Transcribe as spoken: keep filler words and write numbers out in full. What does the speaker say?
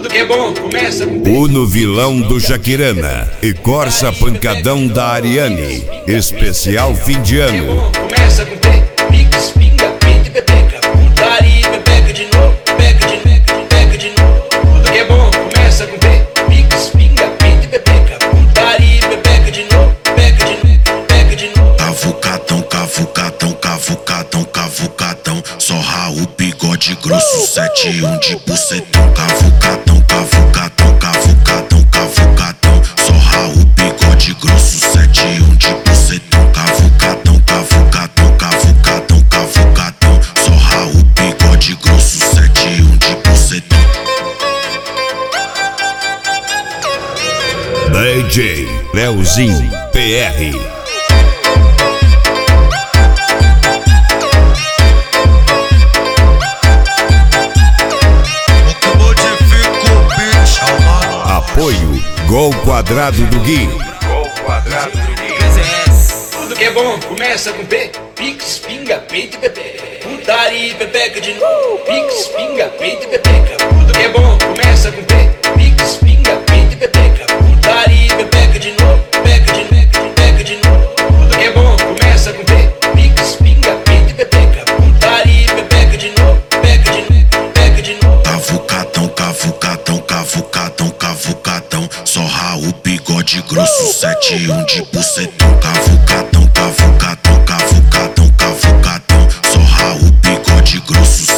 Tudo que é bom começa com Uno vilão do Jaquirana e Corsa pancadão da Ariane. Especial fim de ano. Começa com P, Pix, pinga, pinta e pepeca. Putaria, pepeca de novo, pepeca de novo, pepeca de novo. Tudo que é bom começa com P, Pix, pinga, pinta e pepeca. Putaria, pepeca de novo, pepeca de novo, pepeca de novo. Cavucatão, cavucatão, cavucatão, cavucatão. Só Raul, bigode grosso, sete e um de bucetão. Cavucatão, cavucatão, cavucatão, cavucatão. Só Raul, bigode grosso, sete e um de bucetão. Cavucatão, cavucatão, cavucatão, cavucatão. Só Raul, bigode grosso, sete e um de bucetão. D J Leozinho P R. Apoio Gol Quadrado do Gui. Gol Quadrado do Gui. Tudo que é bom começa com P, Pix, pinga, peito e pepeca. Putaria, pepeca de novo, Pix, pinga, peito e pepeca. Tudo que é bom começa com P, Pix, pinga, peito e pepeca. Putaria, pepeca de novo, pepeca de novo, pepeca de novo. Tudo que é bom começa com P, Pix, pinga, peito e pepeca. Putaria, pepeca de novo, pepeca de novo, pepeca de novo. Cavucatão, cavucatão, cavucatão, cavucatão. Só Raul, bigode grosso, sete e um de bucetão. Cavucatão, cavucatão, cavucatão, cavucatão. Só Raul, bigode grosso,